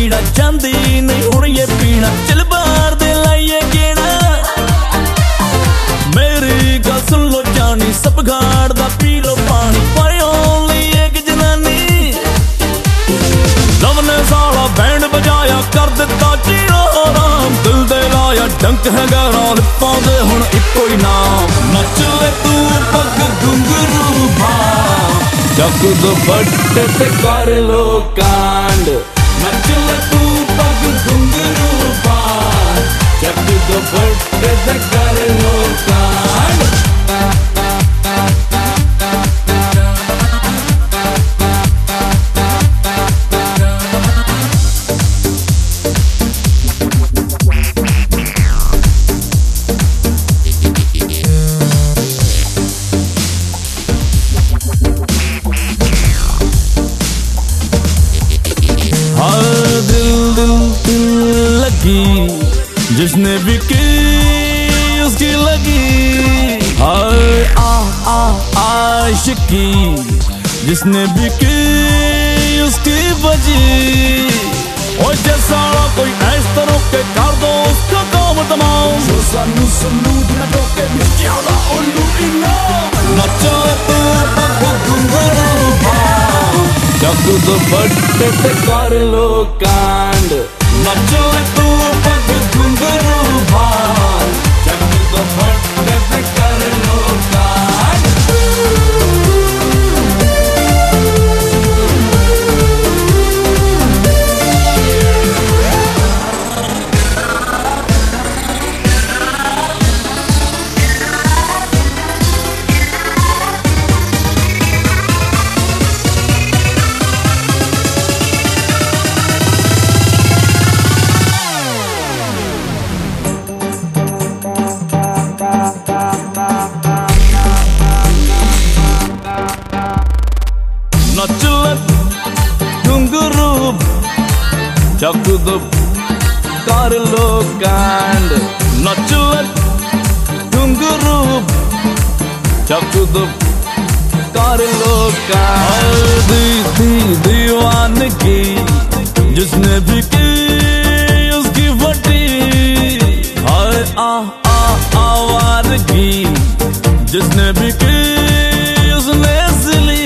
बीड़ा चांदी नहीं हुण ये पीना चल बाहर दे लाइए गेड़ा मेरी गल सुन लो जानी सब घाड़ दा पी लो पानी पर ओनली एक जनानी लव ने साला बैंड बजाया कर दिता जीरो आराम दिल दे लाया डंक है गैरां लिप्पां दे हुण इक्को ही नाम नच ले तू पग घुंघरू भां चक दुपट्टे ते कर लो कांड नच ले तू पग घुंघरू भां चक दुपट्टे ते कर लो कांड जिसने भी की उसकी लगी हाय आशिकी जिसने भी की उसकी बजी और जैसा कोई इस तरह के कर दो उसका काम तमाम जो सानू सलूट न टोके मिस्टियाला ओलू इना नचा तू पग घुंघरू भां चक दुपट्टे ते कर लो कांड नचा तू पग घुंघरू भां चक दुपट्टे ते कर लो कांड नच ले घुंघरू चक दो कर लो कांड नच ले घुंघरू चक दो कर लो कांड दीवानगी जिसने भी की उसकी फटी हाय आवारगी जिसने भी की उसने सिली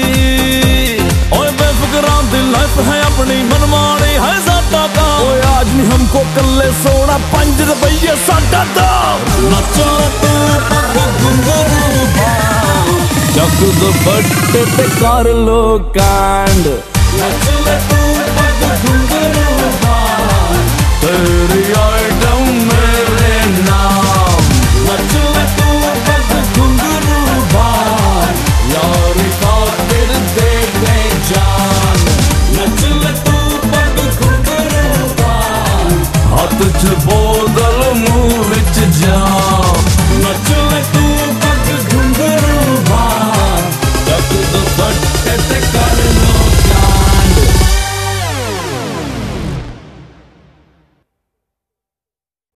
लाइफ है अपनी मनमानी है साडा काम ओए आज नहीं हमको कल्ले सोना 5 रुपये साडा दाम नचा तू पग घुंघरू भां चक दुपट्टे ते कर लो कांड नच ले तू